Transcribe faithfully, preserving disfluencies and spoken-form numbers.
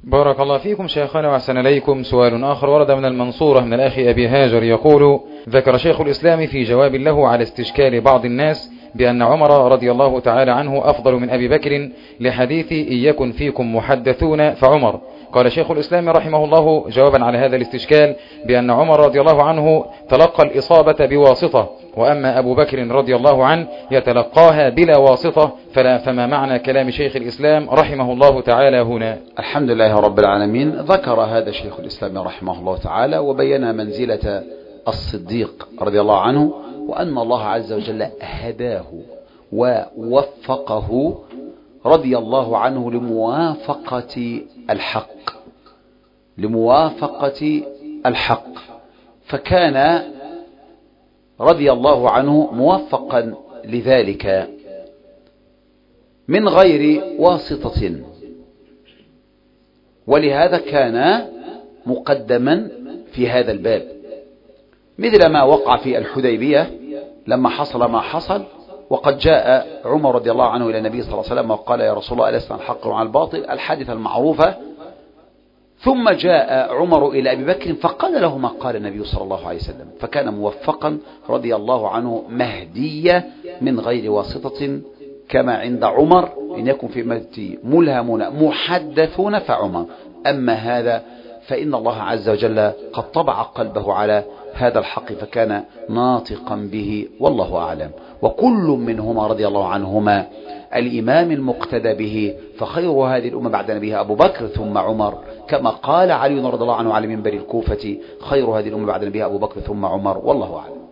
بارك الله فيكم شيخنا وأحسن إليكم. سؤال آخر ورد من المنصورة من الأخ أبي هاجر يقول: ذكر شيخ الإسلام في جواب له على استشكال بعض الناس بأن عمر رضي الله تعالى عنه أفضل من أبي بكر لحديث إن يكن فيكم محدثون فعمر. قال شيخ الإسلام رحمه الله جوابا على هذا الاستشكال بأن عمر رضي الله عنه تلقى الإصابة بواسطة، وأما أبو بكر رضي الله عنه يتلقاها بلا واسطة، فلا فما معنى كلام شيخ الإسلام رحمه الله تعالى هنا؟ الحمد لله رب العالمين. ذكر هذا شيخ الإسلام رحمه الله تعالى وبين منزلة الصديق رضي الله عنه، وأن الله عز وجل هداه ووفقه رضي الله عنه لموافقة الحق لموافقة الحق فكان رضي الله عنه موفقا لذلك من غير واسطة، ولهذا كان مقدما في هذا الباب، مثل ما وقع في الحديبية لما حصل ما حصل، وقد جاء عمر رضي الله عنه إلى النبي صلى الله عليه وسلم وقال: يا رسول الله ألسنا الحق مع الباطل، الحادثة المعروفة. ثم جاء عمر إلى أبي بكر فقال له ما قال النبي صلى الله عليه وسلم، فكان موفقا رضي الله عنه مهدية من غير واسطة، كما عند عمر: إن يكن في أمتي ملهمون محدثون فعمر. أما هذا فإن الله عز وجل قد طبع قلبه على هذا الحق فكان ناطقا به، والله أعلم. وكل منهما رضي الله عنهما الإمام المقتدى به، فخير هذه الأمة بعد نبيها أبو بكر ثم عمر، كما قال علي رضي الله عنه على منبر الكوفة: خير هذه الأمة بعد نبيها أبو بكر ثم عمر، والله أعلم.